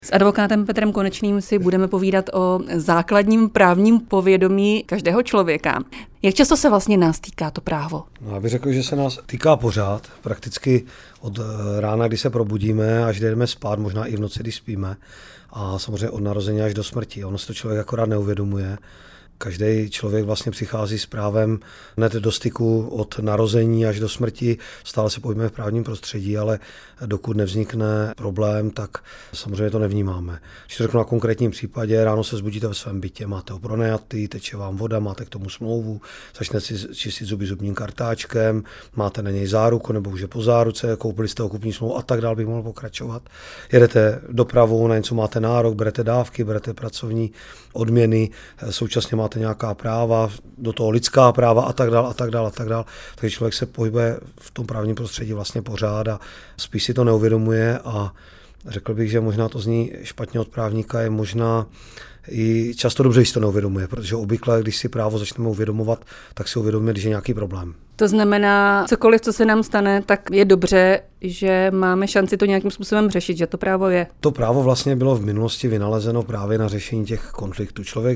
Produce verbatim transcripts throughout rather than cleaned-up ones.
S advokátem Petrem Konečným si budeme povídat o základním právním povědomí každého člověka. Jak často se vlastně nás týká to právo? No, já bych řekl, že se nás týká pořád, prakticky od rána, kdy se probudíme, až jdeme spát, možná i v noci, když spíme, a samozřejmě od narození až do smrti. Ono se to člověk akorát neuvědomuje. Každý člověk vlastně přichází s právem hned do styku od narození až do smrti. Stále se pohybujeme v právním prostředí, ale dokud nevznikne problém, tak samozřejmě to nevnímáme. Když to řeknu na konkrétním případě, ráno se zbudíte ve svém bytě, máte ho pronajatý, teče vám voda, máte k tomu smlouvu, začnete si čistit zuby zubním kartáčkem, máte na něj záruku nebo už je po záruce, koupili jste ho kupní smlouvu a tak dál, bych mohl pokračovat. Jedete dopravou, na něco máte nárok, berete dávky, berete pracovní odměny, současně máte nějaká práva, do toho lidská práva a tak dál, a tak dál, a tak dál. Takže člověk se pohybuje v tom právním prostředí vlastně pořád a spíš si to neuvědomuje a řekl bych, že možná to zní špatně od právníka, je možná i často dobře, že si to neuvědomuje, protože obvykle, když si právo začneme uvědomovat, tak si uvědomíme, když je nějaký problém. To znamená, cokoliv, co se nám stane, tak je dobře, že máme šanci to nějakým způsobem řešit, že to právo je. To právo vlastně bylo v minulosti vynalezeno právě na řešení těch konfliktů. Člověk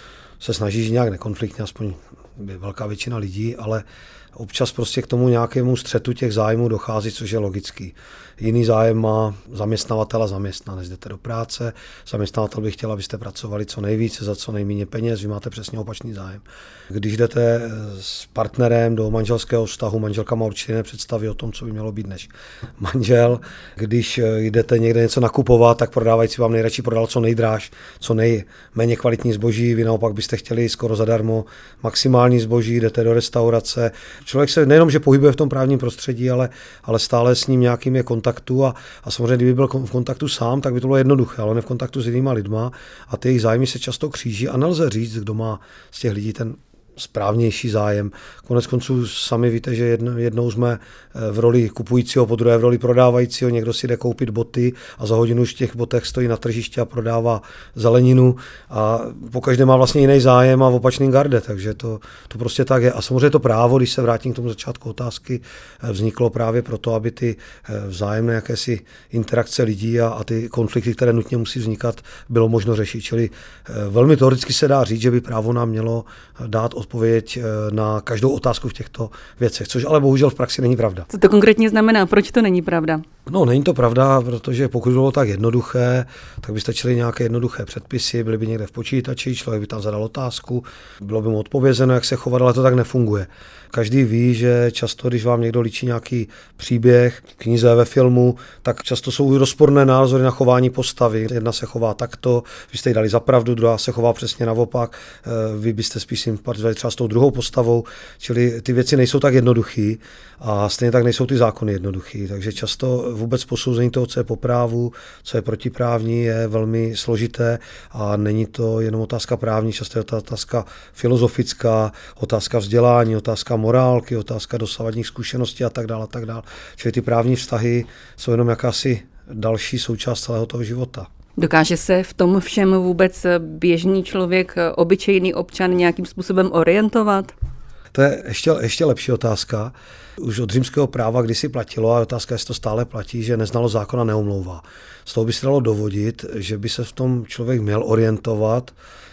se snaží žít nějak nekonfliktně, aspoň velká většina lidí, ale občas prostě k tomu nějakému střetu těch zájmů dochází, což je logický. Jiný zájem má zaměstnavatel a zaměstnanec. Jdete do práce, zaměstnavatel by chtěl, abyste pracovali co nejvíce za co nejméně peněz, vy máte přesně opačný zájem. Když jdete s partnerem do manželského vztahu, manželka má určitě jiné představy o tom, co by mělo být než manžel. Když jdete někde něco nakupovat, tak prodávající vám nejradši prodal co nejdráž, co nejméně kvalitní zboží, vy naopak byste chtěli skoro zadarmo maximální zboží, jdete do restaurace. Člověk se nejenom, že pohybuje v tom právním prostředí, ale, ale stále s ním nějakým je kontaktu a, a samozřejmě, kdyby byl v kontaktu sám, tak by to bylo jednoduché, ale on je v kontaktu s jinýma lidma a ty jejich zájmy se často kříží a nelze říct, kdo má z těch lidí ten správnější zájem. Konec konců sami víte, že jedno, jednou jsme v roli kupujícího, po druhé v roli prodávajícího, někdo si jde koupit boty a za hodinu už v těch botech stojí na tržišti a prodává zeleninu a pokaždé má vlastně jiný zájem a v opačným garde, takže to, to prostě tak je. A samozřejmě to právo, když se vrátím k tomu začátku otázky, vzniklo právě proto, aby ty vzájemné jakési interakce lidí a, a ty konflikty, které nutně musí vznikat, bylo možno řešit. Čili velmi teoreticky se dá říct, že by právo nám mělo dát odpověď na každou otázku v těchto věcech, což ale bohužel v praxi není pravda. Co to konkrétně znamená? Proč to není pravda? No, není to pravda, protože pokud bylo tak jednoduché, tak by stačily nějaké jednoduché předpisy, byly by někde v počítači, člověk by tam zadal otázku, bylo by mu odpovězeno, jak se chovat, ale to tak nefunguje. Každý ví, že často, když vám někdo líčí nějaký příběh v knize, ve filmu, tak často jsou rozporné názory na chování postavy. Jedna se chová takto, vy jste jí dali za pravdu, druhá se chová přesně naopak, vy byste spíš sympatizovali třeba s tou druhou postavou, čili ty věci nejsou tak jednoduchý a stejně tak nejsou ty zákony jednoduchý, takže často vůbec posouzení toho, co je po právu, co je protiprávní, je velmi složité a není to jenom otázka právní, často je to otázka filozofická, otázka vzdělání, otázka morálky, otázka dosavadních zkušeností a tak dále a tak dále. Čili ty právní vztahy jsou jenom jakási další součást celého toho života. Dokáže se v tom všem vůbec běžný člověk, obyčejný občan nějakým způsobem orientovat? To je ještě, ještě lepší otázka. Už od římského práva kdysi platilo, a otázka, jestli to stále platí, že neznalost zákona neomlouvá. Z toho by se dalo dovodit, že by se v tom člověk měl orientovat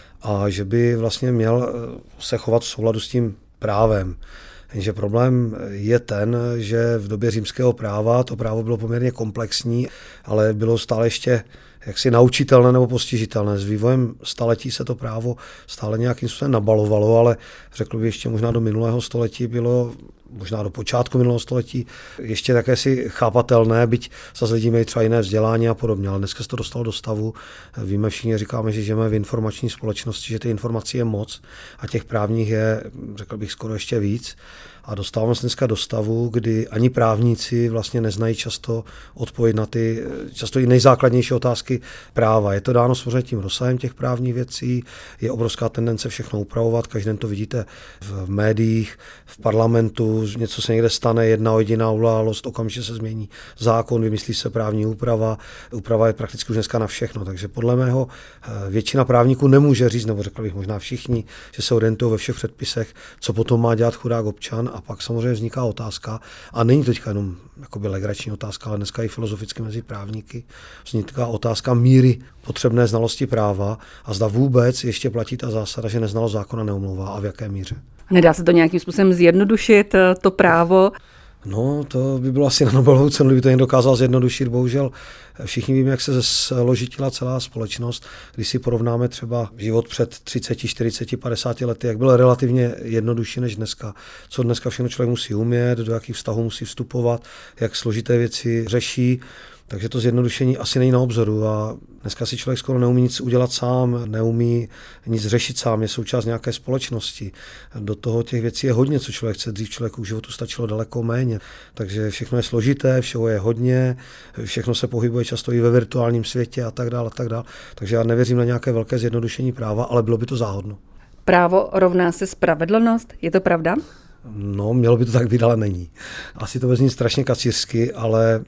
a že by vlastně měl se chovat v souladu s tím právem. Jenže problém je ten, že v době římského práva to právo bylo poměrně komplexní, ale bylo stále ještě jaksi naučitelné nebo postižitelné. S vývojem staletí se to právo stále nějakým způsobem nabalovalo, ale řekl bych ještě možná do minulého století bylo, možná do počátku minulého století, ještě také si chápatelné, byť zase lidi mají třeba jiné vzdělání a podobně, ale dneska se to dostalo do stavu. Víme všichni, říkáme, že žijeme v informační společnosti, že ty informací je moc a těch právních je, řekl bych, skoro ještě víc. A dostáváme se dneska do stavu, kdy ani právníci vlastně neznají často odpověď na ty často i nejzákladnější otázky práva. Je to dáno samozřejmě tím rozsahem těch právních věcí, je obrovská tendence všechno upravovat, každý den to vidíte v médiích, v parlamentu, náhodou něco se někde stane, jedna jediná událost, okamžitě se změní zákon, vymyslí se právní úprava. Úprava je prakticky už dneska na všechno, takže podle mého většina právníků nemůže říct, nebo řekl bych možná všichni, že se orientují ve všech předpisech, co potom má dělat chudák občan, a pak samozřejmě vzniká otázka, a není to teďka jenom jakoby legrační otázka, ale dneska i filozoficky mezi právníky, vzniká otázka míry potřebné znalosti práva a zda vůbec ještě platí ta zásada, že neznalost zákona neomlouvá, a v jaké míře. Nedá se to nějakým způsobem zjednodušit, to právo? No, to by bylo asi na Nobelovu cenu, kdyby to jen dokázal zjednodušit. Bohužel všichni víme, jak se složitila celá společnost. Když si porovnáme třeba život před třicet, čtyřicet, padesát lety, jak byl relativně jednodušší než dneska. Co dneska všechno člověk musí umět, do jakých vztahů musí vstupovat, jak složité věci řeší. Takže to zjednodušení asi není na obzoru a dneska si člověk skoro neumí nic udělat sám, neumí nic řešit sám, je součást nějaké společnosti. Do toho těch věcí je hodně, co člověk chce. Dřív člověku v životu stačilo daleko méně. Takže všechno je složité, všeho je hodně, všechno se pohybuje často i ve virtuálním světě a tak dále, a tak dále. Takže já nevěřím na nějaké velké zjednodušení práva, ale bylo by to záhodno. Právo rovná se spravedlnost, je to pravda? No, mělo by to tak být, ale není. Asi to vezní strašně kacířsky, ale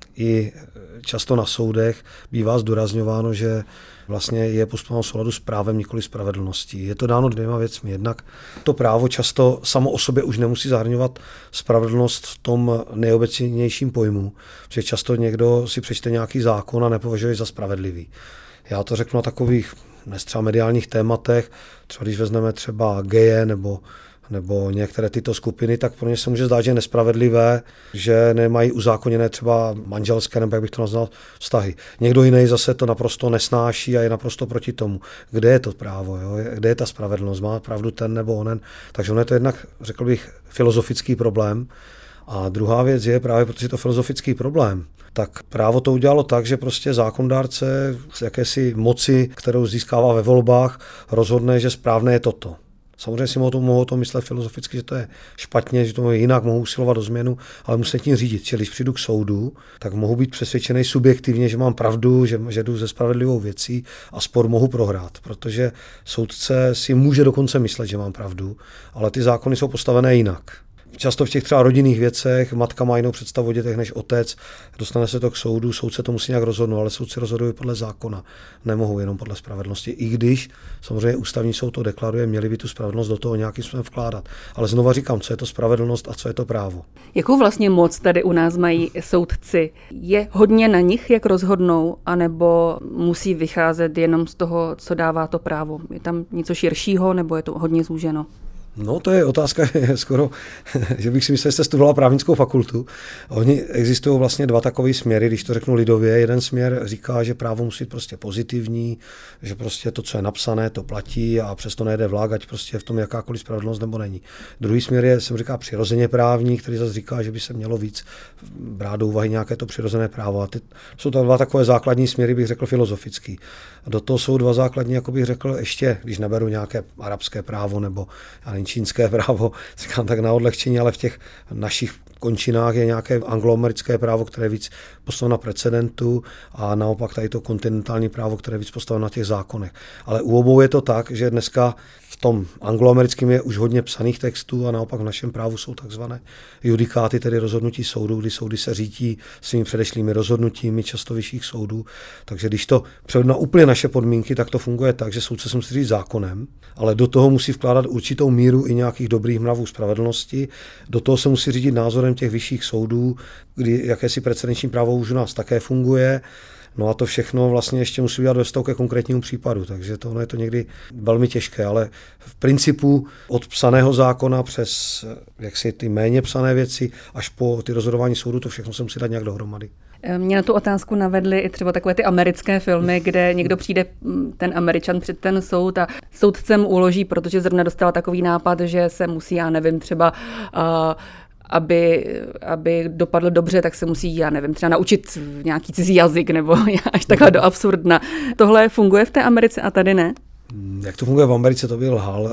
i často na soudech bývá zdůrazňováno, že vlastně je postupováno v souladu s právem, nikoli spravedlností. Je to dáno dvěma věcmi. Jednak to právo často samo o sobě už nemusí zahrnovat spravedlnost v tom nejobecnějším pojmu, protože často někdo si přečte nějaký zákon a nepovažuje za spravedlivý. Já to řeknu na takových dnes třeba mediálních tématech, třeba když vezmeme třeba geje nebo nebo některé tyto skupiny, tak pro ně se může zdát, že je nespravedlivé, že nemají uzákoněné třeba manželské, nebo jak bych to nazval, vztahy. Někdo jiný zase to naprosto nesnáší a je naprosto proti tomu. Kde je to právo? Jo? Kde je ta spravedlnost? Má pravdu ten nebo onen? Takže ono je to jednak, řekl bych, filozofický problém. A druhá věc je právě, protože je to filozofický problém, tak právo to udělalo tak, že prostě zákonodárce z jakési moci, kterou získává ve volbách, rozhodne, že správné je toto. Samozřejmě si mohou, mohou to myslet filozoficky, že to je špatně, že to je jinak, mohou usilovat o změnu, ale musím tím řídit. Že když přijdu k soudu, tak mohu být přesvědčený subjektivně, že mám pravdu, že, že jdu ze spravedlivou věcí a spor mohu prohrát, protože soudce si může dokonce myslet, že mám pravdu, ale ty zákony jsou postavené jinak. Často v těch třeba rodinných věcech matka má jinou představu o dětech než otec, dostane se to k soudu, soudce to musí nějak rozhodnout, ale soudci rozhodují podle zákona, nemohou jenom podle spravedlnosti. I když samozřejmě ústavní soud to deklaruje, měli by tu spravedlnost do toho nějakým způsobem vkládat. Ale znova říkám, co je to spravedlnost a co je to právo. Jakou vlastně moc tady u nás mají soudci? Je hodně na nich, jak rozhodnou, anebo musí vycházet jenom z toho, co dává to právo? Je tam něco širšího, nebo je to hodně zúženo? No, to je otázka, skoro, že bych si myslel, že jste studovala právnickou fakultu. Oni existují vlastně dva takové směry, když to řeknu lidově. Jeden směr říká, že právo musí být prostě pozitivní, že prostě to, co je napsané, to platí a přesto nejde vlak, ať prostě je v tom jakákoliv spravedlnost nebo není. Druhý směr je, jsem říká, přirozeně právní, který zase říká, že by se mělo víc brát do úvahy nějaké to přirozené právo. A ty jsou to dva takové základní směry, bych řekl, filozofický. A do toho jsou dva základní, jako bych řekl, ještě, když neberu nějaké arabské právo nebo čínské právo, říkám tak na odlehčení, ale v těch našich končinách je nějaké angloamerické právo, které je víc postaveno na precedentu a naopak tady to kontinentální právo, které je víc postaveno na těch zákonech. Ale u obou je to tak, že dneska v tom angloamerickém je už hodně psaných textů a naopak v našem právu jsou takzvané judikáty, tedy rozhodnutí soudů, kdy soudy se řídí svými předešlými rozhodnutími často vyšších soudů. Takže když to převedu na úplně naše podmínky, tak to funguje tak, že soudce se musí říct zákonem, ale do toho musí vkládat určitou míru i nějakých dobrých mravů spravedlnosti. Do toho se musí řídit názorem těch vyšších soudů, kdy jakési precedenční právo už u nás také funguje. No a to všechno vlastně ještě musí udělat ve vztahu ke konkrétnímu případu, takže to, ono je to někdy velmi těžké, ale v principu od psaného zákona přes jaksi ty méně psané věci až po ty rozhodování soudu, to všechno se musí dát nějak dohromady. Mě na tu otázku navedly i třeba takové ty americké filmy, kde někdo přijde, ten Američan, před ten soud a soudcem uloží, protože zrovna dostala takový nápad, že se musí, já nevím, třeba uh, Aby, aby dopadl dobře, tak se musí, já nevím, třeba naučit nějaký cizí jazyk nebo až takhle do absurdna. Tohle funguje v té Americe a tady ne? Jak to funguje v Americe, to by lhal,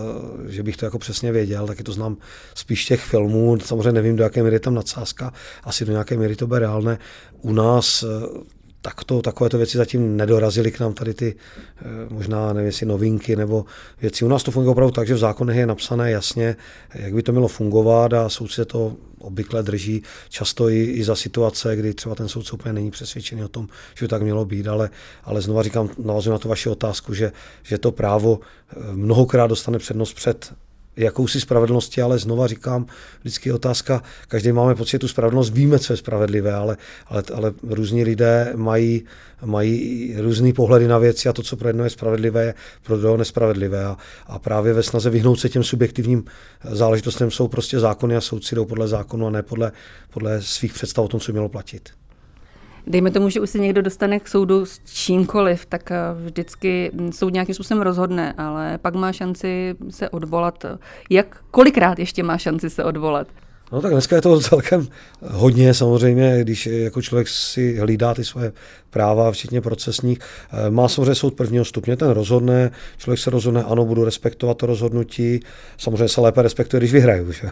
že bych to jako přesně věděl, taky to znám spíš těch filmů, samozřejmě nevím, do jaké míry je tam nadsázka, asi do nějaké míry to bude reálné. U nás tak to, takovéto věci zatím nedorazily k nám tady ty možná, nevím, jestli novinky nebo věci. U nás to funguje opravdu tak, že v zákonech je napsané jasně, jak by to mělo fungovat a soudci se to obvykle drží často i, i za situace, kdy třeba ten soudce úplně není přesvědčený o tom, že by tak mělo být, ale, ale znova říkám, navazuji na tu vaši otázku, že, že to právo mnohokrát dostane přednost před jakousi spravedlnosti, ale znova říkám, vždycky je otázka, každý máme pocit, tu spravedlnost víme, co je spravedlivé, ale, ale, ale různí lidé mají, mají různý pohledy na věci a to, co pro jedno je spravedlivé, je pro druhého nespravedlivé. A, a právě ve snaze vyhnout se těm subjektivním záležitostem jsou prostě zákony a soudci jdou podle zákonu a ne podle, podle svých představ o tom, co mělo platit. Dejme tomu, že už se někdo dostane k soudu s čímkoliv, tak vždycky soud nějakým způsobem rozhodne, ale pak má šanci se odvolat. Jak, kolikrát ještě má šanci se odvolat? No tak dneska je to celkem hodně samozřejmě, když jako člověk si hlídá ty svoje práva, včetně procesních. Má samozřejmě soud prvního stupně, ten rozhodne, člověk se rozhodne, ano, budu respektovat to rozhodnutí, samozřejmě se lépe respektuje, když vyhraju. Že?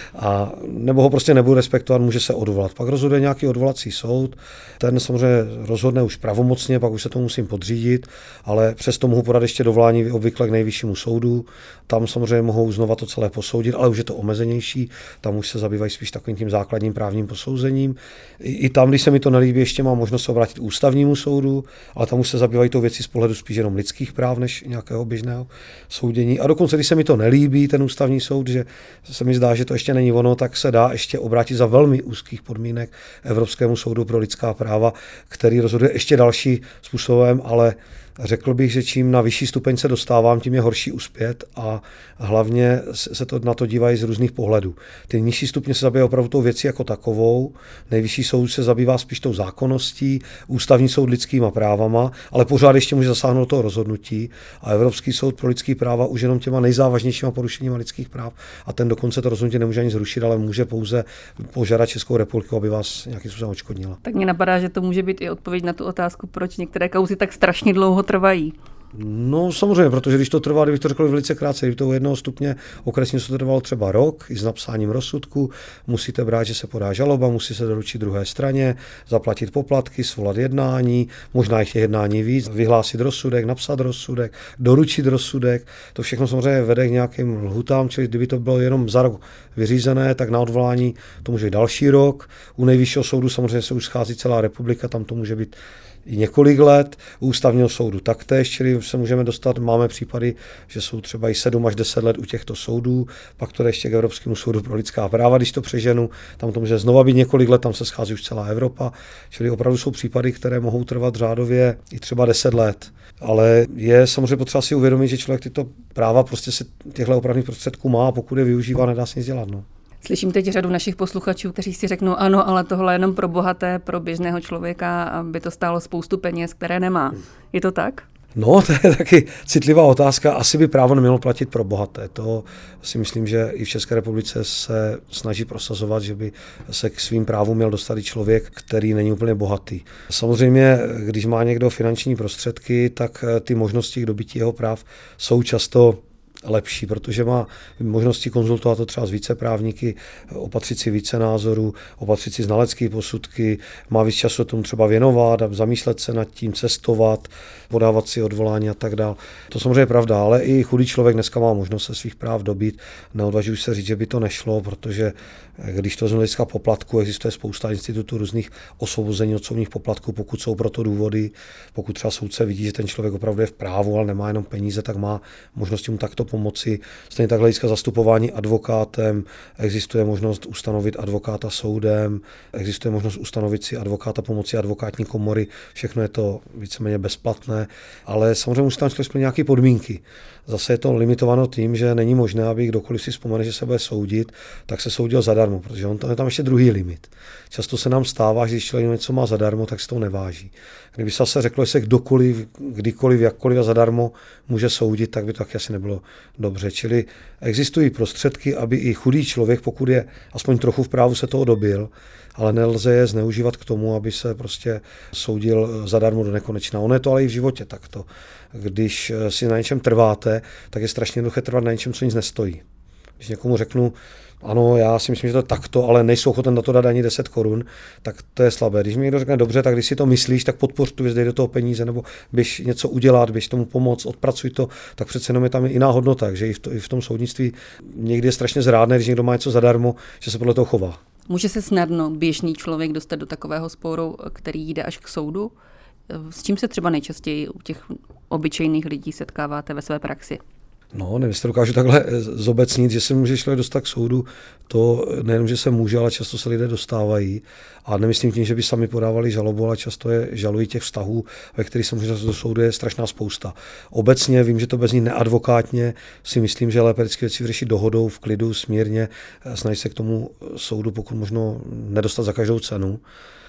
A nebo ho prostě nebudu respektovat, může se odvolat. Pak rozhoduje nějaký odvolací soud, ten samozřejmě rozhodne už pravomocně, pak už se to musím podřídit, ale přesto mohu podat ještě dovolání obvykle k nejvyššímu soudu, tam samozřejmě mohou znova to celé posoudit, ale už je to omezenější, tam už se zabývají spíš takovým tím základním právním posouzením. I, i tam, když se mi to nelíbí, ještě mám možnost se obrátit k ústavnímu soudu, ale tam už se zabývají tou věcí z pohledu spíš jenom lidských práv než nějakého běžného soudění. A dokonce, když se mi to nelíbí, ten ústavní soud, že se mi zdá, že to ještě není ono, tak se dá ještě obrátit za velmi úzkých podmínek Evropskému soudu pro lidská práva, který rozhoduje ještě další způsobem, ale řekl bych, že čím na vyšší stupeň se dostávám, tím je horší uspět a hlavně se to na to dívají z různých pohledů. Ty nižší stupně se zabývají opravdu tou věcí jako takovou, nejvyšší soud se zabývá spíš tou zákonností, ústavní soud lidskýma právama, ale pořád ještě může zasáhnout do toho rozhodnutí a Evropský soud pro lidský práva už jenom těma nejzávažnějšíma porušeníma lidských práv a ten dokonce to rozhodnutí nemůže ani zrušit, ale může pouze požádat Českou republiku, aby vás nějakým způsobem odškodnila. Tak mě napadá, že to může být i odpověď na tu otázku, proč některé kauzy tak strašně dlouho trvají. No samozřejmě, protože když to trvá, kdybych to řekl velice krátce, kdyby to u jednoho stupně okresně to trvalo třeba rok i s napsáním rozsudku, musíte brát, že se podá žaloba, musí se doručit druhé straně, zaplatit poplatky, svolat jednání, možná jich je jednání víc, vyhlásit rozsudek, napsat rozsudek, doručit rozsudek, to všechno samozřejmě vede k nějakým lhutám, čili kdyby to bylo jenom za rok vyřízené, tak na odvolání to může být další rok. U nejvyššího soudu samozřejmě se už schází celá republika, tam to může být i několik let, u ústavního soudu taktéž, čili se můžeme dostat, máme případy, že jsou třeba i sedm až deset let u těchto soudů, pak to jde ještě k Evropskému soudu pro lidská práva, když to přeženu, tam to může znova být několik let, tam se schází už celá Evropa, čili opravdu jsou případy, které mohou trvat řádově i třeba deset let. Ale je samozřejmě potřeba si uvědomit, že člověk tyto práva prostě se těchto opravných prostředků má a pokud je využívá, nedá se nic dělat. No. Slyším teď řadu našich posluchačů, kteří si řeknou, ano, ale tohle je jenom pro bohaté, pro běžného člověka, aby to stálo spoustu peněz, které nemá. Je to tak? No, to je taky citlivá otázka. Asi by právo nemělo platit pro bohaté. To si myslím, že i v České republice se snaží prosazovat, že by se k svým právům měl dostat i člověk, který není úplně bohatý. Samozřejmě, když má někdo finanční prostředky, tak ty možnosti k dobytí jeho práv jsou často lepší, protože má možnosti konzultovat to třeba s více právníky, opatřit si více názorů, opatřit si znalecké posudky, má víc času tomu třeba věnovat a zamýšlet se nad tím, cestovat, podávat si odvolání a tak dále. To samozřejmě je pravda, ale i chudý člověk dneska má možnost se svých práv dobít. Neodvažuji se říct, že by to nešlo, protože když to z hlediska poplatku, existuje spousta institutů různých osvobození od soudních poplatků, pokud jsou pro to důvody, pokud třeba soudce vidí, že ten člověk opravdu je v právu, ale nemá jenom peníze, tak má možnost mu takto pomoci. Stejně tak hlediska zastupování advokátem, existuje možnost ustanovit advokáta soudem, existuje možnost ustanovit si advokáta pomocí advokátní komory, všechno je to víceméně bezplatné, ale samozřejmě musí tam splnit nějaké podmínky. Zase je to limitováno tím, že není možné, aby kdokoliv si vzpomene, že se bude soudit, tak se soudil zadarmo, protože on tam je tam ještě druhý limit. Často se nám stává, že když člověk něco má zadarmo, tak se to neváží. Kdyby se zase řeklo, že se kdokoliv, kdykoliv, jakkoliv a zadarmo může soudit, tak by to taky asi nebylo dobře. Čili existují prostředky, aby i chudý člověk, pokud je aspoň trochu v právu, se toho dobil, ale nelze je zneužívat k tomu, aby se prostě soudil zadarmo do nekonečna. Ono je to ale i v životě takto. Když si na něčem trváte, tak je strašně jednoduché trvat na něčem, co nic nestojí. Když někomu řeknu, ano, já si myslím, že to je takto, ale nejsou ochoten na to dát ani deset korun, tak to je slabé. Když mi někdo řekne, dobře, tak když si to myslíš, tak podpoř tu věc, dej do toho peníze, nebo běž něco udělat, běž tomu pomoct, odpracuj to, tak přece jenom je tam jiná hodnota, takže i v, to, i v tom soudnictví někdy je strašně zrádné, když někdo má něco zadarmo, že se podle toho chová. Může se snadno běžný člověk dostat do takového sporu, který jde až k soudu? S čím se třeba nejčastěji u těch obyčejných lidí setkáváte ve své praxi? No, nevím, jestli dokážu takhle zobecnit, že se může člověk dostat k soudu, to nejenom, že se může, ale často se lidé dostávají. A nemyslím tím, že by sami podávali žalobu, ale často je žalují těch vztahů, ve kterých se může dostat do soudu, je strašná spousta. Obecně vím, že to bez ní neadvokátně, si myslím, že lépe vždycky věci vyřešit dohodou, v klidu, smírně, snaží se k tomu soudu pokud možno nedostat za každou cenu.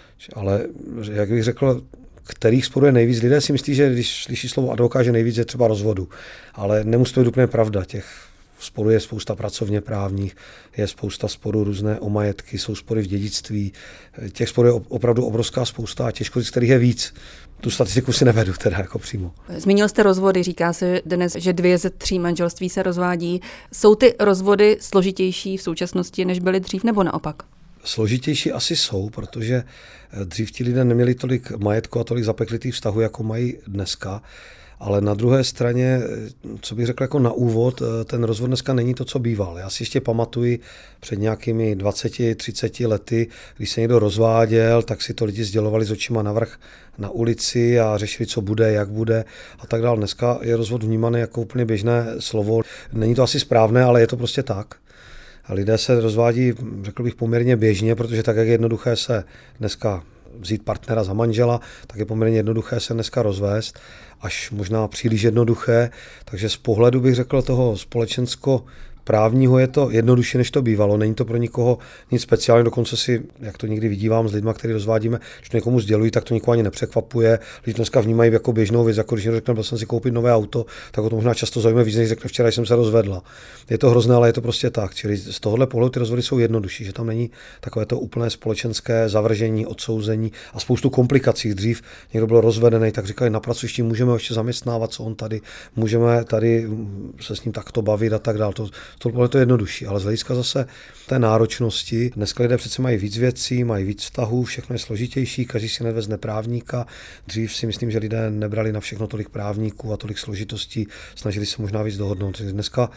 Ale jak bych řekl, kterých sporů je nejvíc. Lidé si myslí, že když slyší slovo advokát, že nejvíc je třeba rozvodu. Ale nemusí to být úplně pravda. Těch sporů je spousta pracovně právních, je spousta sporů různé o majetky, jsou spory v dědictví. Těch sporů je opravdu obrovská spousta a těžko říct, kterých je víc. Tu statistiku si nevedu teda jako přímo. Zmínil jste rozvody, říká se dnes, že dvě ze tří manželství se rozvádí. Jsou ty rozvody složitější v současnosti, než byly dřív, nebo naopak? Složitější asi jsou, protože dřív ti lidé neměli tolik majetku a tolik zapeklitých vztahů, jako mají dneska. Ale na druhé straně, co bych řekl jako na úvod, ten rozvod dneska není to, co býval. Já si ještě pamatuji před nějakými dvaceti, třiceti lety, když se někdo rozváděl, tak si to lidi sdělovali s očima navrch na ulici a řešili, co bude, jak bude a tak dále. Dneska je rozvod vnímaný jako úplně běžné slovo. Není to asi správné, ale je to prostě tak. A lidé se rozvádí, řekl bych, poměrně běžně, protože tak, jak je jednoduché se dneska vzít partnera za manžela, tak je poměrně jednoduché se dneska rozvést, až možná příliš jednoduché. Takže z pohledu bych řekl toho společensko právního je to jednodušší, než to bývalo. Není to pro nikoho nic speciálního, dokonce si, jak to někdy vidívám s lidmi, který rozvádíme, když někomu sdělují, tak to nikoho ani nepřekvapuje. Lidi dneska vnímají jako běžnou věc, jako když někdo řekne, byl jsem si koupit nové auto, tak o to možná často zajímavé víc, než řekne, včera jsem se rozvedla. Je to hrozné, ale je to prostě tak. Čili z tohohle pohledu ty rozvody jsou jednodušší, že tam není takové to úplné společenské zavržení, odsouzení a spoustu komplikací. Dřív někdo byl rozvedený, tak říkali, na pracovišti můžeme ještě zaměstnávat, co on tady, můžeme tady se s ním takto bavit a tak dále. To, To je to jednodušší, ale z hlediska zase té náročnosti. Dneska lidé přece mají víc věcí, mají víc vztahů, všechno je složitější, každý si nevezne právníka. Dřív si myslím, že lidé nebrali na všechno tolik právníků a tolik složitostí, snažili se možná víc dohodnout. Takže dneska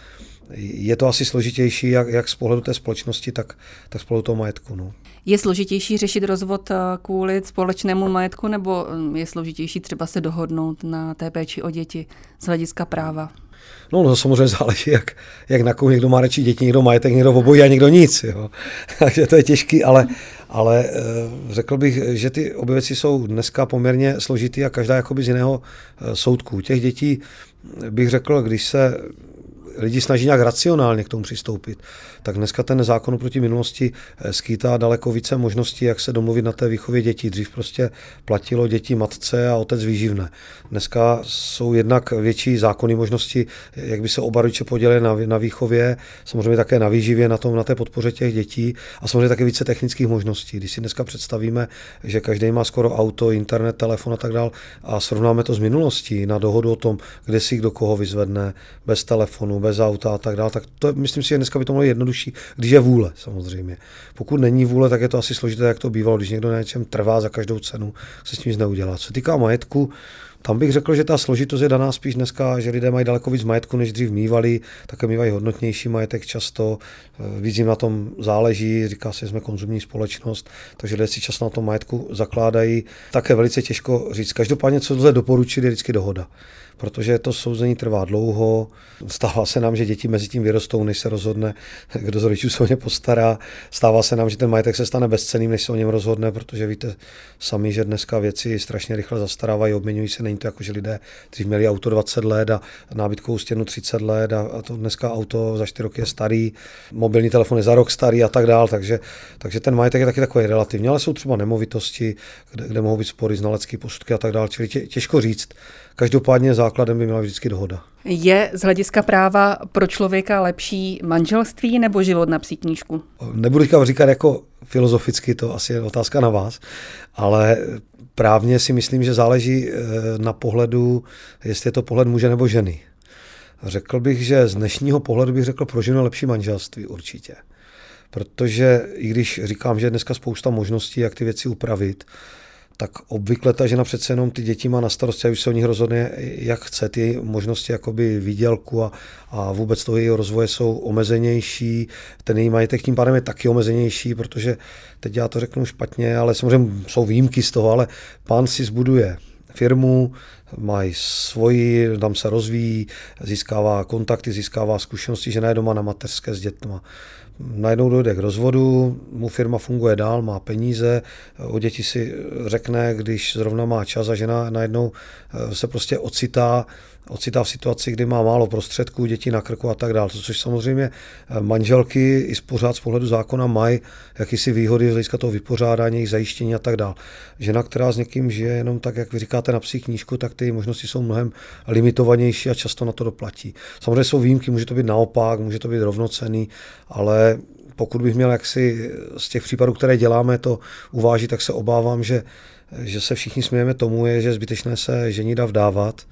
je to asi složitější, jak, jak z pohledu té společnosti, tak, tak z pohledu toho majetku. No. Je složitější řešit rozvod kvůli společnému majetku, nebo je složitější třeba se dohodnout na té péči o děti z hlediska práva? No, no samozřejmě záleží, jak, jak na koho někdo má radši děti, někdo majetek, někdo obojí a někdo nic. Jo. Takže to je těžký, ale, ale řekl bych, že ty obě věci jsou dneska poměrně složitý a každá jakoby z jiného soudku. Těch dětí bych řekl, když se lidi snaží nějak racionálně k tomu přistoupit, tak dneska ten zákon proti minulosti skýtá daleko více možností, jak se domluvit na té výchově dětí. Dřív prostě platilo děti matce a otec výživné. Dneska jsou jednak větší zákonné možnosti, jak by se oba rodiče podělili na, na výchově, samozřejmě také na výživě, na tom, na té podpoře těch dětí a samozřejmě také více technických možností. Když si dneska představíme, že každý má skoro auto, internet, telefon a tak dál a srovnáme to s minulostí na dohodu o tom, kde si kdo koho vyzvedne, bez telefonu, bez auta a tak dál, tak to myslím si, že dneska by to bylo jednodušší, když je vůle samozřejmě. Pokud není vůle, tak je to asi složité, jak to bývalo, když někdo na něčem trvá za každou cenu, se s tím nic neudělá. Co týká majetku, tam bych řekl, že ta složitost je daná spíš dneska, že lidé mají daleko víc majetku, než dřív mívali, také mývají hodnotnější majetek často, víc jim na tom záleží, říká se, že jsme konzumní společnost, takže lidé si často na tom majetku zakládají. Také velice těžko říct. Každopádně, co lze doporučit, je vždycky dohoda. Protože to souzení trvá dlouho, stává se nám, že děti mezi tím vyrostou, než se rozhodne, kdo z rodičů se o ně postará. Stává se nám, že ten majetek se stane bezcenným, než se o něm rozhodne, protože víte sami, že dneska věci strašně rychle zastarávají, obměňují se. Není to jako, že lidé dřív měli auto dvacet let a nábytkovou stěnu třicet let a to dneska auto za čtyři roky je starý, mobilní telefon je za rok starý a tak dál. Takže, takže ten majetek je taky takový relativní, ale jsou třeba nemovitosti, kde, kde mohou být spory, znalecké posudky a tak dál. Čili tě, těžko říct. Každopádně základem by měla vždycky dohoda. Je z hlediska práva pro člověka lepší manželství nebo život na psí knížku? Nebudu teďka říkat jako filozoficky, to asi je otázka na vás, ale právně si myslím, že záleží na pohledu, jestli je to pohled muže nebo ženy. Řekl bych, že z dnešního pohledu bych řekl, pro ženu je lepší manželství určitě. Protože i když říkám, že je dneska spousta možností, jak ty věci upravit, tak obvykle ta žena přece jenom ty děti má na starosti a už se o nich rozhodne, jak chce. Ty možnosti jakoby výdělku a, a vůbec toho jejího rozvoje jsou omezenější. Ten její majetek tím pádem je taky omezenější, protože teď já to řeknu špatně, ale samozřejmě jsou výjimky z toho, ale pán si zbuduje firmu, mají svoji, tam se rozvíjí, získává kontakty, získává zkušenosti, žena je doma na mateřské s dětma. Najednou dojde k rozvodu, mu firma funguje dál, má peníze, o děti si řekne, když zrovna má čas a žena najednou se prostě ocitá, ocitá v situaci, kdy má málo prostředků, děti na krku a tak dále. Což samozřejmě manželky i pořád z pohledu zákona mají jakýsi výhody z hlediska toho vypořádání, jejich zajištění a tak dále. Žena, která s někým žije jenom tak, jak vy říkáte na psí knížku, tak ty možnosti jsou mnohem limitovanější a často na to doplatí. Samozřejmě jsou výjimky, může to být naopak, může to být rovnocenný, ale pokud bych měl jaksi z těch případů, které děláme, to uvážit, tak se obávám, že, že se všichni smějeme tomu, je, že je zbytečné se ženit a vdávat.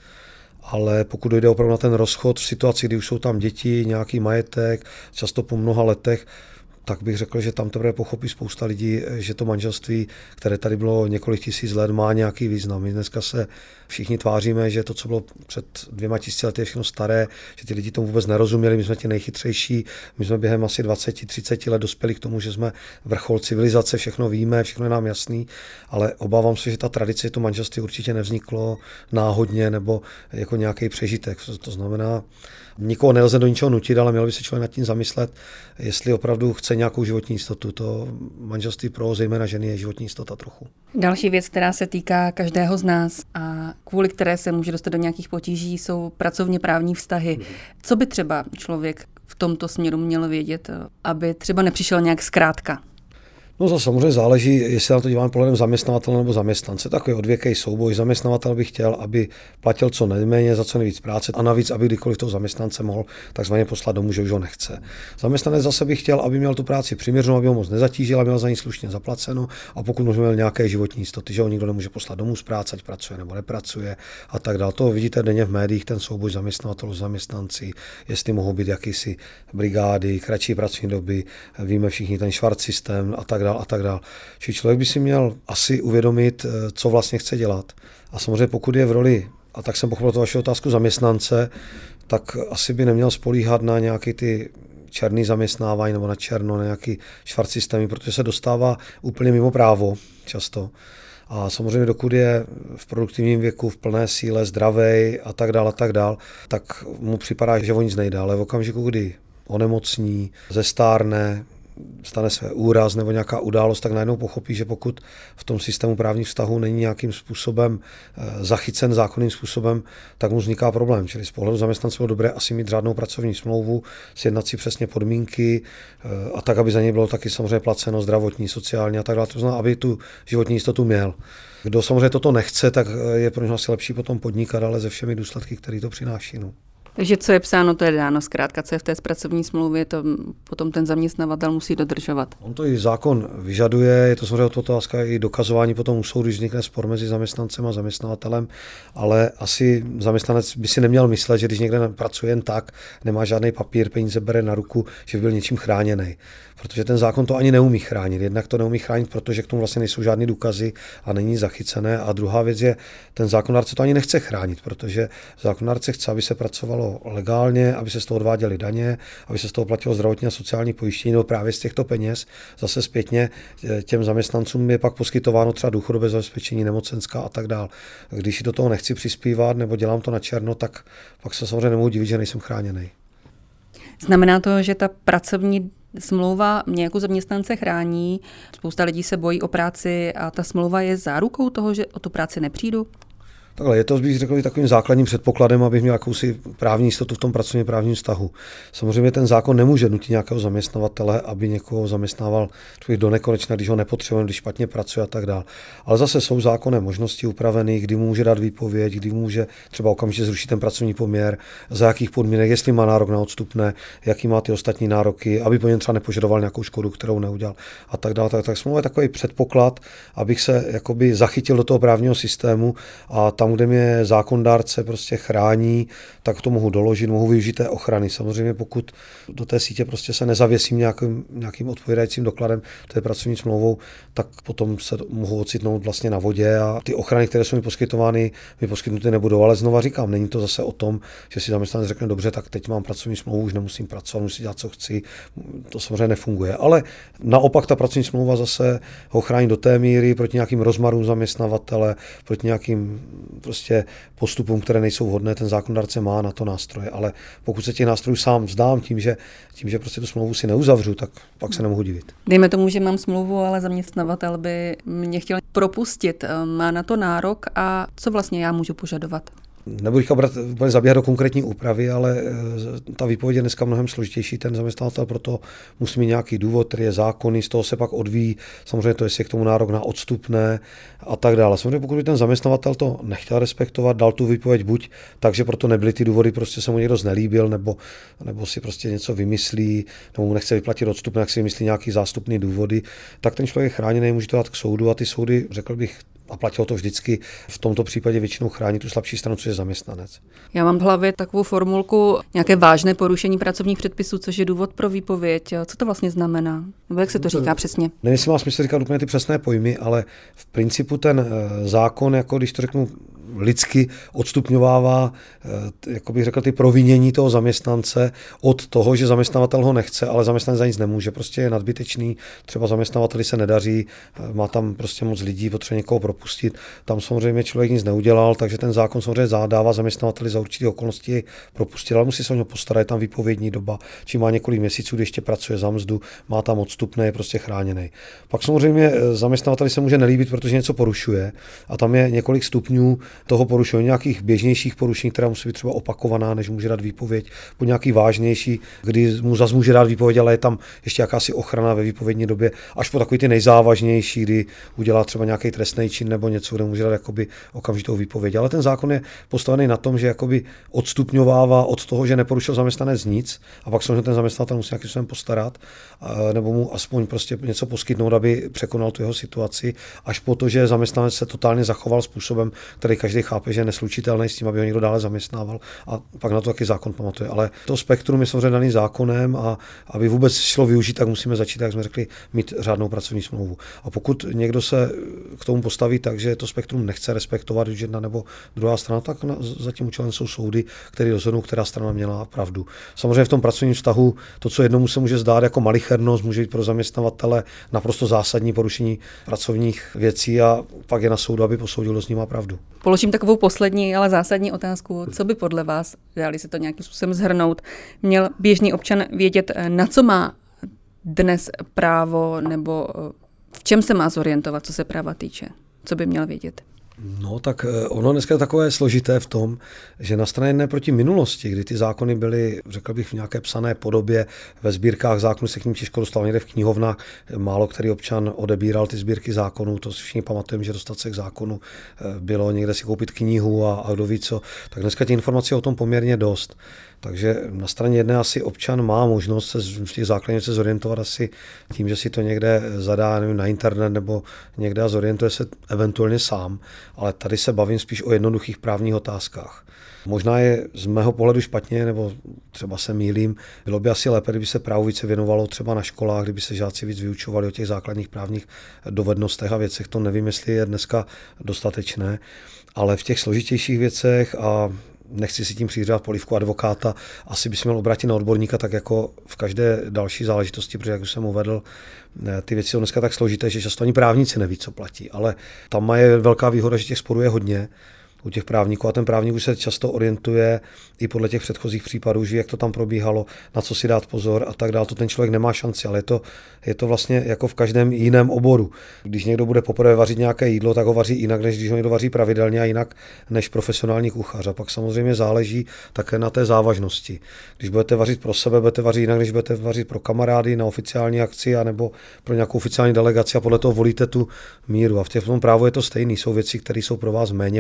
Ale pokud dojde opravdu na ten rozchod v situaci, kdy už jsou tam děti, nějaký majetek, často po mnoha letech, tak bych řekl, že tam teprve pochopí spousta lidí, že to manželství, které tady bylo několik tisíc let, má nějaký význam. My dneska se všichni tváříme, že to, co bylo před dvěma tisíci lety, je všechno staré, že ty lidi tomu vůbec nerozuměli, my jsme ti nejchytřejší, my jsme během asi dvacet třicet let dospěli k tomu, že jsme vrchol civilizace, všechno víme, všechno je nám jasný, ale obávám se, že ta tradice, to manželství určitě nevzniklo náhodně nebo jako nějaký přežitek. To znamená, nikoho nelze do ničeho nutit, ale měl by se člověk nad tím zamyslet, jestli opravdu chce nějakou životní jistotu. To manželství pro zejména ženy je životní jistota trochu. Další věc, která se týká každého z nás a kvůli které se může dostat do nějakých potíží, jsou pracovně právní vztahy. Co by třeba člověk v tomto směru měl vědět, aby třeba nepřišel nějak zkrátka? No to samozřejmě záleží, jestli na to díváme pohledem zaměstnavatele nebo zaměstnance. Takový odvěký souboj. Zaměstnavatel by chtěl, aby platil co nejméně za co nejvíc práce a navíc, aby kdykoliv toho zaměstnance mohl takzvaně poslat domů, že už ho nechce. Zaměstnanec zase by chtěl, aby měl tu práci přiměřenou, aby ho moc nezatížil, aby měl za ní slušně zaplaceno a pokud možná měl nějaké životní jistoty, že ho nikdo nemůže poslat domů z práce, ať pracuje nebo nepracuje a tak dále. To vidíte denně v médiích, ten souboj zaměstnavatelů, zaměstnanci, jestli mohou být jakýsi brigády, kratší pracovní doby, víme všichni ten švart systém a tak dále. a tak dále. Čili člověk by si měl asi uvědomit, co vlastně chce dělat. A samozřejmě pokud je v roli, a tak jsem pochopil tu vaši otázku, zaměstnance, tak asi by neměl spolíhat na nějaké ty černý zaměstnávání nebo na černo, na nějaký švart systémy, protože se dostává úplně mimo právo často. A samozřejmě dokud je v produktivním věku, v plné síle, zdravej a tak dále, a tak dále, tak mu připadá, že o nic nejde. Ale v okamžiku, kdy onemocní, zestárne, stane se úraz nebo nějaká událost, tak najednou pochopí, že pokud v tom systému právních vztahů není nějakým způsobem zachycen zákonným způsobem, tak mu vzniká problém. Čili z pohledu zaměstnance bylo dobré asi mít řádnou pracovní smlouvu, sjednat si přesně podmínky a tak, aby za něj bylo taky samozřejmě placeno zdravotní, sociální a tak dále. To znamená, aby tu životní jistotu měl. Kdo samozřejmě toto nechce, tak je pro něj asi lepší potom podnikat, ale se všemi důsledky, které to přináší. No. Takže co je psáno, to je dáno. Zkrátka, co je v té pracovní smlouvě, to potom ten zaměstnavatel musí dodržovat. On to i zákon vyžaduje, je to samozřejmě otázka i dokazování potom u soudu, když vznikne spor mezi zaměstnancem a zaměstnavatelem, ale asi zaměstnanec by si neměl myslet, že když někde pracuje jen tak, nemá žádný papír, peníze bere na ruku, že by byl něčím chráněný. Protože ten zákon to ani neumí chránit. Jednak to neumí chránit, protože k tomu vlastně nejsou žádný důkazy a není zachycené. A druhá věc je, ten zákonodárce to ani nechce chránit, protože zákonodárce chce, aby se pracovalo legálně, aby se z toho odváděly daně, aby se z toho platilo zdravotní a sociální pojištění, no právě z těchto peněz zase zpětně těm zaměstnancům je pak poskytováno třeba důchodové zabezpečení, nemocenská a tak dál. Když do toho nechci přispívat nebo dělám to na černo, tak pak se samozřejmě nemohu divit, že nejsem chráněný. Znamená to, že ta pracovní smlouva mě jako zaměstnance chrání, spousta lidí se bojí o práci a ta smlouva je zárukou toho, že o tu práci nepřijdu? Takhle, je to, bych řekl, takovým základním předpokladem, abych měl jakousi právní jistotu v tom pracovně právním vztahu. Samozřejmě ten zákon nemůže nutit nějakého zaměstnavatele, aby někoho zaměstnával do nekonečna, když ho nepotřebuje, když špatně pracuje a tak dále. Ale zase jsou zákonné možnosti upravené, kdy mu může dát výpověď, kdy může třeba okamžitě zrušit ten pracovní poměr, za jakých podmínek, jestli má nárok na odstupné, jaký má ty ostatní nároky, aby po něm třeba nepožadoval nějakou škodu, kterou neudělal a tak dále. Tak, tak smlouva je takový předpoklad, abych se jakoby zachytil do toho právního systému a tam, tam, kde mě zákonodárce prostě chrání, tak to mohu doložit, mohu využít té ochrany. Samozřejmě pokud do té sítě prostě se nezavěsím nějakým, nějakým odpovídajícím dokladem, to je pracovní smlouvou, tak potom se mohu ocitnout vlastně na vodě a ty ochrany, které jsou mi poskytovány, mi poskytnuty nebudou. Ale znova říkám, není to zase o tom, že si zaměstnanec řekne, dobře, tak teď mám pracovní smlouvu, už nemusím pracovat, musím dělat, co chci. To samozřejmě nefunguje. Ale naopak ta pracovní smlouva zase ho chrání do té míry proti nějakým rozmarům zaměstnavatele, proti nějakým prostě postupům, které nejsou vhodné. Ten zákonodárce má na to nástroje, ale pokud se těch nástrojů sám vzdám tím, že, tím, že prostě tu smlouvu si neuzavřu, tak pak se nemohu divit. Dejme tomu, že mám smlouvu, ale zaměstnavatel by mě chtěl propustit. Má na to nárok a co vlastně já můžu požadovat? Nebudu úplně zabíhat do konkrétní úpravy, ale ta výpověď je dneska mnohem složitější. Ten zaměstnavatel proto musí mít nějaký důvod, který je zákonný, z toho se pak odvíjí samozřejmě to, jestli je k tomu nárok na odstupné a tak dále. Samozřejmě pokud by ten zaměstnavatel to nechtěl respektovat, dal tu výpověď buď takže proto nebyly ty důvody, prostě se mu někdo znelíbil, nebo, nebo si prostě něco vymyslí, nebo mu nechce vyplatit odstupné, jak si vymyslí nějaký zástupný důvody, tak ten člověk je chráněný, může to dát k soudu a ty soudy, řekl bych, a platilo to vždycky, v tomto případě většinou chrání tu slabší stranu, což je zaměstnanec. Já mám v hlavě takovou formulku nějaké vážné porušení pracovních předpisů, což je důvod pro výpověď. Co to vlastně znamená? Nebo jak se to říká přesně? Nevím, jestli má smysl říkat úplně ty přesné pojmy, ale v principu ten zákon, jako když to řeknu lidsky, odstupňovává, jako bych řekl, ty provinění toho zaměstnance od toho, že zaměstnavatel ho nechce, ale zaměstnanec za nic nemůže. Prostě je nadbytečný, třeba zaměstnavateli se nedaří, má tam prostě moc lidí, potřebuje někoho propustit. Tam samozřejmě člověk nic neudělal, takže ten zákon samozřejmě zadává zaměstnavateli za určité okolnosti propustit, ale musí se o něho postarat, je tam výpovědní doba, či má několik měsíců, kdy ještě pracuje za mzdu, má tam odstupné, je prostě chráněný. Pak samozřejmě zaměstnavateli se může nelíbit, protože něco porušuje a tam je několik stupňů toho porušení, nějakých běžnějších porušení, která musí být třeba opakovaná, než může dát výpověď, po nějaký vážnější, kdy mu zas může dát výpověď, ale je tam ještě jakási ochrana ve výpovědní době, až po takový ty nejzávažnější, kdy udělá třeba nějaký trestný čin nebo něco, kde může dát jakoby okamžitou výpověď. Ale ten zákon je postavený na tom, že jakoby odstupňovává od toho, že neporušil zaměstnanec nic, a pak samozřejmě ten zaměstnavatel musí nějakým způsobem postarat, nebo mu aspoň prostě něco poskytnout, aby překonal tu jeho situaci, až po to, že zaměstnanec se totálně zachoval způsobem, který každý chápe, že je neslučitelný s tím, aby ho někdo dále zaměstnával, a pak na to taky zákon pamatuje. Ale to spektrum je samozřejmě daný zákonem, a aby vůbec šlo využít, tak musíme začít, jak jsme řekli, mít řádnou pracovní smlouvu. A pokud někdo se k tomu postaví tak, že to spektrum nechce respektovat, už jedna nebo druhá strana, tak na, za tím účelem jsou soudy, které rozhodnou, která strana měla pravdu. Samozřejmě v tom pracovním vztahu to, co jednomu se může zdát jako malichernost, může být pro zaměstnavatele naprosto zásadní porušení pracovních věcí, a pak je na soudu, aby posoudil, kdo s ním má pravdu. Položím takovou poslední, ale zásadní otázku. Co by podle vás, dali se to nějakým způsobem shrnout, měl běžný občan vědět, na co má dnes právo, nebo v čem se má zorientovat, co se práva týče? Co by měl vědět? No tak ono dneska je takové složité v tom, že na straně jedné proti minulosti, kdy ty zákony byly, řekl bych, v nějaké psané podobě, ve sbírkách zákonů se k ním těžko dostal, někde v knihovnách, málo který občan odebíral ty sbírky zákonů, to si všichni pamatujeme, že dostat se k zákonu bylo někde si koupit knihu a, a kdo ví co, tak dneska těch informací o tom poměrně dost. Takže na straně jedné asi občan má možnost se v těch základních se zorientovat asi tím, že si to někde zadá, nevím, na internet nebo někde a zorientuje se eventuálně sám, ale tady se bavím spíš o jednoduchých právních otázkách. Možná je z mého pohledu špatně, nebo třeba se mýlím, bylo by asi lépe, kdyby se právu více věnovalo třeba na školách, kdyby se žáci víc vyučovali o těch základních právních dovednostech a věcech. To nevím, jestli je dneska dostatečné, ale v těch složitějších věcech, a nechci si tím přihrát polívku advokáta, asi by se měl obrátit na odborníka, tak jako v každé další záležitosti, protože jak už jsem uvedl, ty věci jsou dneska tak složité, že často ani právníci neví, co platí, ale tam je velká výhoda, že těch sporů je hodně u těch právníků, a ten právník už se často orientuje i podle těch předchozích případů, že jak to tam probíhalo, na co si dát pozor a tak dále. To ten člověk nemá šanci, ale je to, je to vlastně jako v každém jiném oboru. Když někdo bude poprvé vařit nějaké jídlo, tak ho vaří jinak, než když ho někdo vaří pravidelně, a jinak než profesionální kuchař. A pak samozřejmě záleží také na té závažnosti. Když budete vařit pro sebe, budete vařit jinak, než budete vařit pro kamarády na oficiální akci a nebo pro nějakou oficiální delegaci, a podle toho volíte tu míru. A v tom právu je to stejné. Jsou věci, které jsou pro vás méně podstatné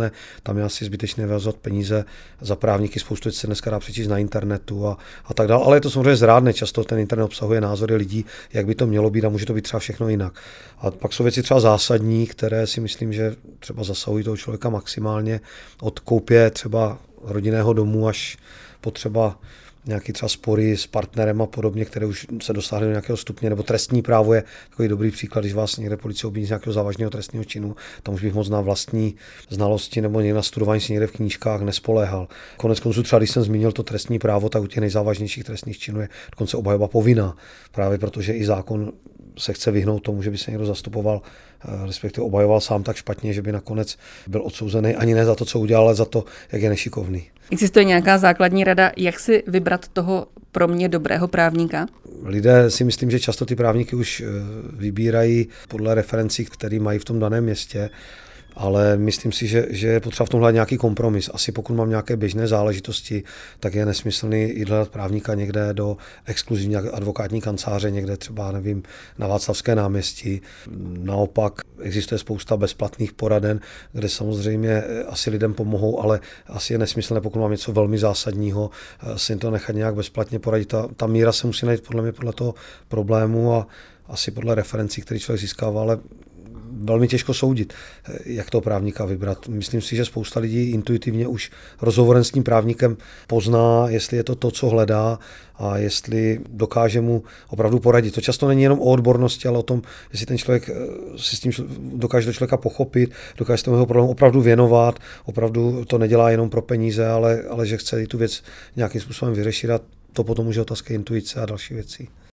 špatné, tam je asi zbytečné vyhazovat peníze za právníky, spoustu věcí se dneska dá přečíst na internetu a, a tak dále, ale je to samozřejmě zrádné, často ten internet obsahuje názory lidí, jak by to mělo být a může to být třeba všechno jinak. A pak jsou věci třeba zásadní, které si myslím, že třeba zasahují toho člověka maximálně od koupě třeba rodinného domu až po třeba nějaký třeba spory s partnerem a podobně, které už se dosáhly do nějakého stupně, nebo trestní právo je takový dobrý příklad, když vás někde policie obviní z nějakého závažného trestního činu, tam už bych moc na vlastní znalosti nebo někde na studování si někde v knížkách nespoléhal. Konec konců třeba, když jsem zmínil to trestní právo, tak u těch nejzávažnějších trestných činů je dokonce obhajoba povinná, právě protože i zákon se chce vyhnout tomu, že by se někdo zastupoval, respektive obhajoval sám tak špatně, že by nakonec byl odsouzený ani ne za to, co udělal, ale za to, jak je nešikovný. Existuje nějaká základní rada, jak si vybrat toho pro mě dobrého právníka? Lidé si myslím, že často ty právníky už vybírají podle referencí, které mají v tom daném městě, ale myslím si, že, že je potřeba v tomhle nějaký kompromis. Asi pokud mám nějaké běžné záležitosti, tak je nesmyslný jít hledat právníka někde do exkluzivní advokátní kanceláře, někde třeba, nevím, na Václavské náměstí. Naopak existuje spousta bezplatných poraden, kde samozřejmě asi lidem pomohou, ale asi je nesmyslné, pokud mám něco velmi zásadního, si to nechat nějak bezplatně poradit. Ta, ta míra se musí najít podle mě podle toho problému a asi podle referencí, který člověk získává, ale velmi těžko soudit, jak toho právníka vybrat. Myslím si, že spousta lidí intuitivně už rozhovorem s tím právníkem pozná, jestli je to to, co hledá a jestli dokáže mu opravdu poradit. To často není jenom o odbornosti, ale o tom, jestli ten člověk si s tím dokáže do člověka pochopit, dokáže se tomu jeho problému opravdu věnovat, opravdu to nedělá jenom pro peníze, ale, ale že chce tu věc nějakým způsobem vyřešit a to potom už je otázka intuice a další věcí.